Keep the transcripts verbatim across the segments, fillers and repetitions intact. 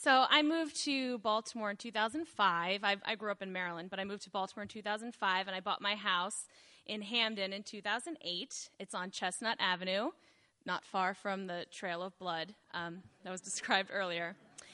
So I moved to Baltimore in two thousand five. I, I grew up in Maryland, but I moved to Baltimore in two thousand five, and I bought my house in Hamden in two thousand eight. It's on Chestnut Avenue, not far from the Trail of Blood um, that was described earlier.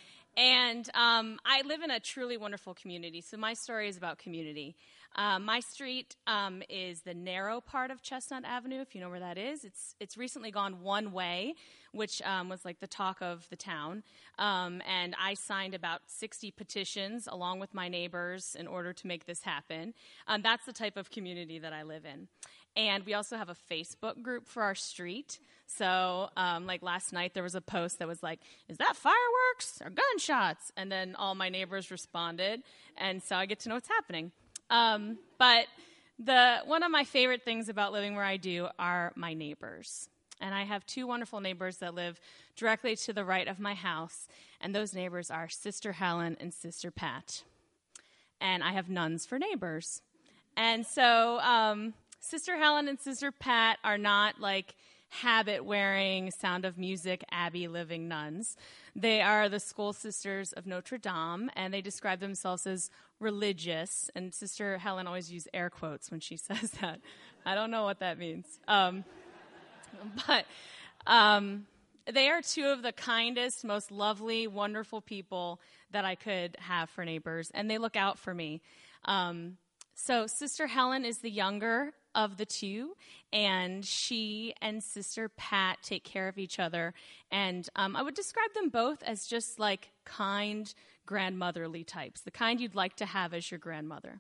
And um, I live in a truly wonderful community, so my story is about community. Uh, my street um, is the narrow part of Chestnut Avenue, if you know where that is. It's it's recently gone one way, which um, was like the talk of the town. Um, and I signed about sixty petitions along with my neighbors in order to make this happen. Um, that's the type of community that I live in. And we also have a Facebook group for our street. So, um, like last night, there was a post that was like, is that fireworks or gunshots? And then all my neighbors responded. And so I get to know what's happening. Um, but the one of my favorite things about living where I do are my neighbors. And I have two wonderful neighbors that live directly to the right of my house. And those neighbors are Sister Helen and Sister Pat. And I have nuns for neighbors. And so um, Sister Helen and Sister Pat are not like habit-wearing, Sound of Music, Abbey-living nuns. They are the School Sisters of Notre Dame, and they describe themselves as religious. And Sister Helen always uses air quotes when she says that. I don't know what that means. Um, but um, they are two of the kindest, most lovely, wonderful people that I could have for neighbors, and they look out for me. Um, so Sister Helen is the younger of the two, and she and Sister Pat take care of each other. And um, I would describe them both as just like kind, grandmotherly types, the kind you'd like to have as your grandmother.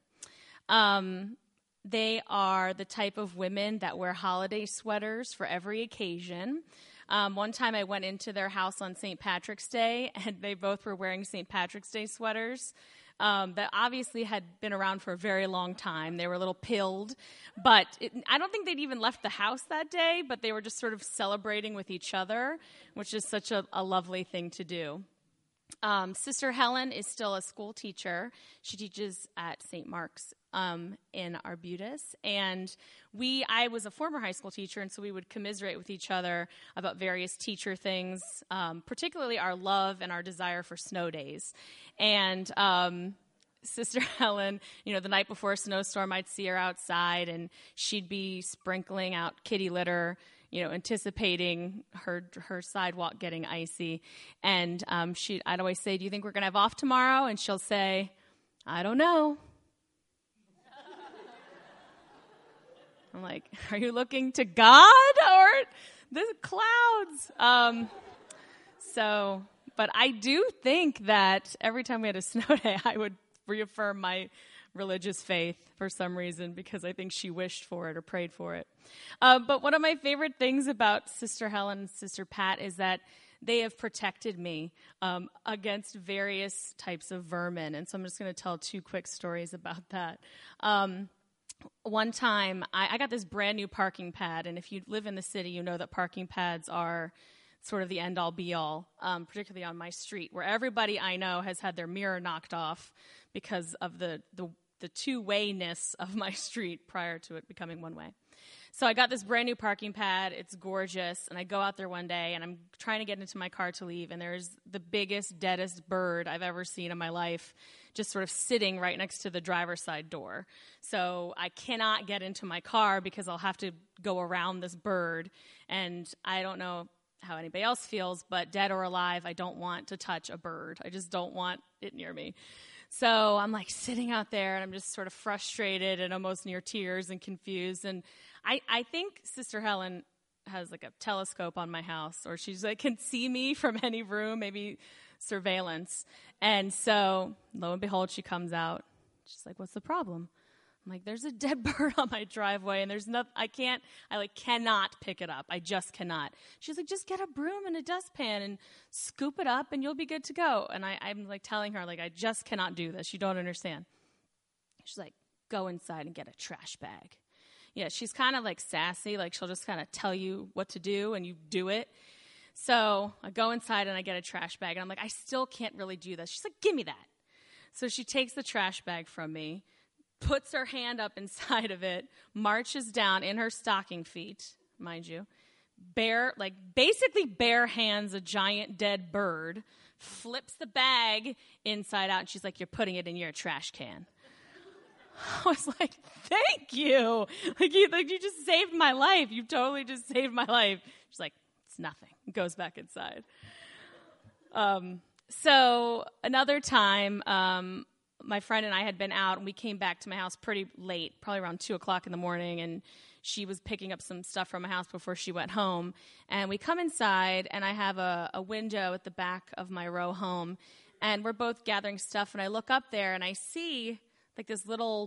Um, they are the type of women that wear holiday sweaters for every occasion. Um, one time I went into their house on Saint Patrick's Day, and they both were wearing Saint Patrick's Day sweaters. Um, that obviously had been around for a very long time. They were a little pilled, but it, I don't think they'd even left the house that day, but they were just sort of celebrating with each other, which is such a, a lovely thing to do. Um, Sister Helen is still a school teacher. She teaches at Saint Mark's um, in Arbutus, and we, I was a former high school teacher, and so we would commiserate with each other about various teacher things, um, particularly our love and our desire for snow days. And um, Sister Helen, you know, the night before a snowstorm, I'd see her outside, and she'd be sprinkling out kitty litter, you know, anticipating her her sidewalk getting icy. And um, she, I'd always say, do you think we're going to have off tomorrow? And she'll say, I don't know. I'm like, are you looking to God or the clouds? Um, so, but I do think that every time we had a snow day, I would reaffirm my religious faith for some reason because I think she wished for it or prayed for it. Uh, but one of my favorite things about Sister Helen and Sister Pat is that they have protected me um, against various types of vermin. And so I'm just going to tell two quick stories about that. Um, one time, I, I got this brand new parking pad. And if you live in the city, you know that parking pads are sort of the end-all, be-all, um, particularly on my street, where everybody I know has had their mirror knocked off because of the, the, the two-wayness of my street prior to it becoming one-way. So I got this brand new parking pad. It's gorgeous. And I go out there one day, and I'm trying to get into my car to leave, and there's the biggest, deadest bird I've ever seen in my life just sort of sitting right next to the driver's side door. So I cannot get into my car because I'll have to go around this bird. And I don't know how anybody else feels, but dead or alive, I don't want to touch a bird. I just don't want it near me. So I'm like sitting out there, and I'm just sort of frustrated and almost near tears and confused. And I, I think Sister Helen has like a telescope on my house, or she's like can see me from any room, maybe surveillance. And so lo and behold, she comes out. She's like, what's the problem? I'm like, there's a dead bird on my driveway, and there's nothing, I can't, I like cannot pick it up. I just cannot. She's like, just get a broom and a dustpan and scoop it up, and you'll be good to go. And I, I'm like telling her, like, I just cannot do this. You don't understand. She's like, go inside and get a trash bag. Yeah, she's kind of like sassy, like she'll just kind of tell you what to do, and you do it. So I go inside and I get a trash bag, and I'm like, I still can't really do this. She's like, give me that. So she takes the trash bag from me, puts her hand up inside of it, marches down in her stocking feet, mind you, bare, like basically bare hands a giant dead bird flips the bag inside out, and she's like, "You're putting it in your trash can." I was like, "Thank you. Like you, like you just saved my life. You totally just saved my life." She's like, "It's nothing." Goes back inside. Um, so another time, um, my friend and I had been out, and we came back to my house pretty late, probably around two o'clock in the morning, and she was picking up some stuff from my house before she went home. And we come inside, and I have a, a window at the back of my row home, and we're both gathering stuff, and I look up there, and I see like this little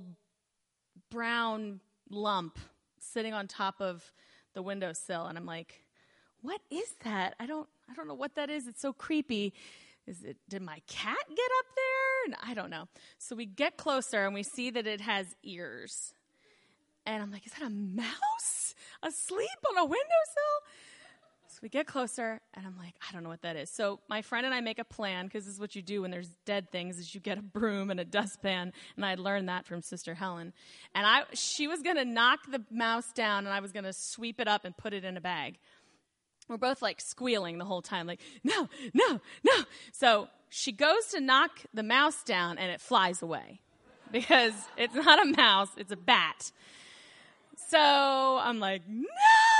brown lump sitting on top of the windowsill, and I'm like, "What is that? I don't I don't know what that is. It's so creepy. Is it, did my cat get up there?" And I don't know. So we get closer, and we see that it has ears. And I'm like, "Is that a mouse asleep on a windowsill?" So we get closer, and I'm like, "I don't know what that is." So my friend and I make a plan, because this is what you do when there's dead things, is you get a broom and a dustpan, and I learned that from Sister Helen. And I, she was going to knock the mouse down, and I was going to sweep it up and put it in a bag. We're both like squealing the whole time, like, "No, no, no." So she goes to knock the mouse down, and it flies away, because it's not a mouse, it's a bat. So I'm like, "No!"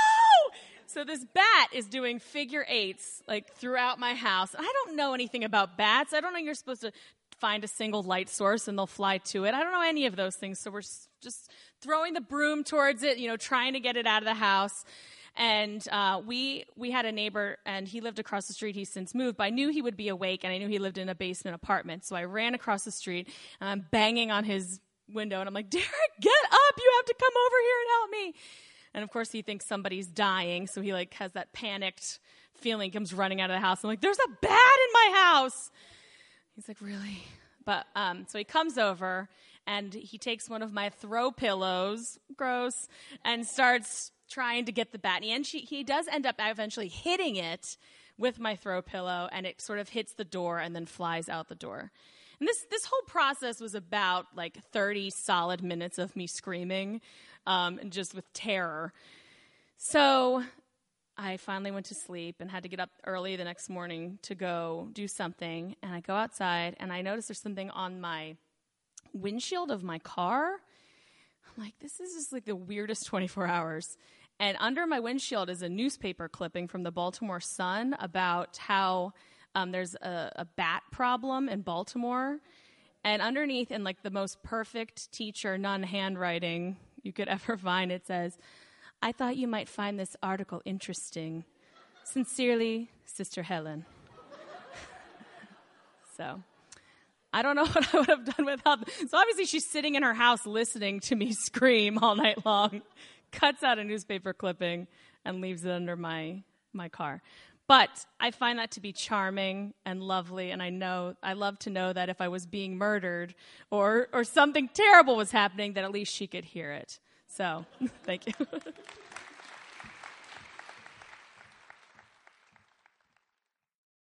So this bat is doing figure eights like throughout my house. I don't know anything about bats. I don't know you're supposed to find a single light source and they'll fly to it. I don't know any of those things. So we're just throwing the broom towards it, you know, trying to get it out of the house. And uh, we we had a neighbor, and he lived across the street. He's since moved, but I knew he would be awake, and I knew he lived in a basement apartment. So I ran across the street, and I'm banging on his window, and I'm like, "Derek, get up. You have to come over here and help me." And, of course, he thinks somebody's dying, so he, like, has that panicked feeling, comes running out of the house. I'm like, "There's a bat in my house." He's like, "Really?" But um, so he comes over, and he takes one of my throw pillows, gross, and starts trying to get the bat. And she, he does end up eventually hitting it with my throw pillow, and it sort of hits the door and then flies out the door. And this this whole process was about like thirty solid minutes of me screaming um, and just with terror. So I finally went to sleep and had to get up early the next morning to go do something. And I go outside, and I notice there's something on my windshield of my car. I'm like, this is just like the weirdest twenty-four hours. And under my windshield is a newspaper clipping from the Baltimore Sun about how um, there's a, a bat problem in Baltimore. And underneath, in like the most perfect teacher nun handwriting you could ever find, it says, "I thought you might find this article interesting. Sincerely, Sister Helen." So I don't know what I would have done without. So obviously she's sitting in her house listening to me scream all night long, cuts out a newspaper clipping, and leaves it under my my car. But I find that to be charming and lovely, and I know I love to know that if I was being murdered or or something terrible was happening, that at least she could hear it. So thank you.